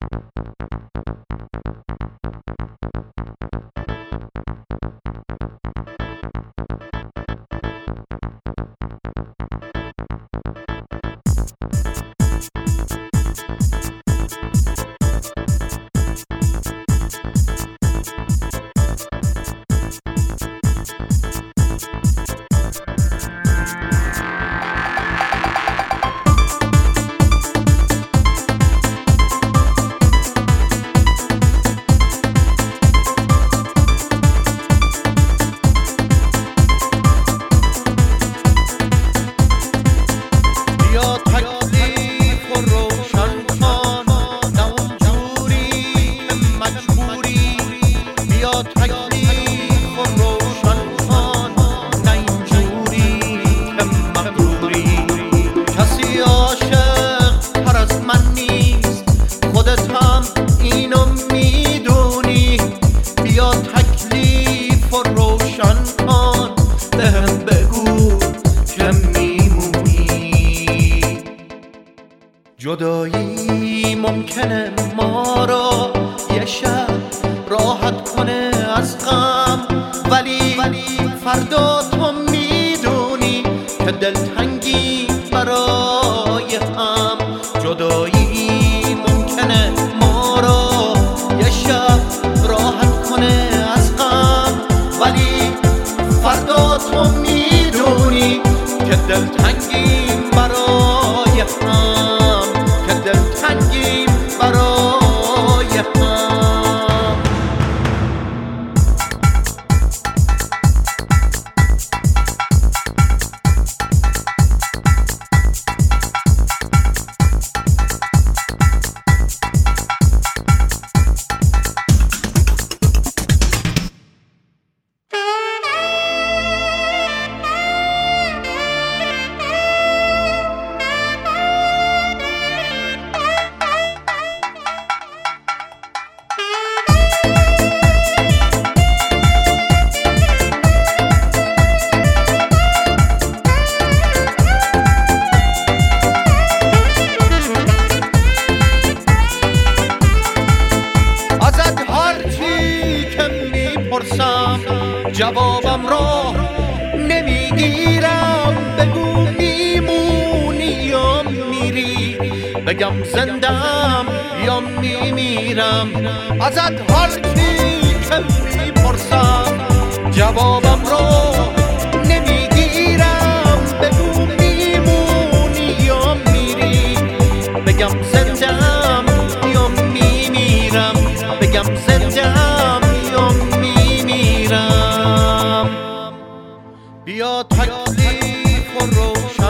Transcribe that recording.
جدایی ممکنه ما رو یه شب راحت کنه از غم، ولی فردا تو میدونی که دلتنگی برای هم. جدایی ممکنه ما رو یه شب راحت کنه از غم، ولی فردا تو میدونی که دلتنگی برای هم، که دلتنگی برای هم. جوابم را نمیگیرم، بگو میمونی یا میری، بگم زندم یا میمیرم. ازت هر چی که میپرسم جوابم را نمیگیرم، بگو میمونی یا میری، بگم زندم یا میمیرم، بگم زندم یا میمیرم. بیا تکلیف و روشن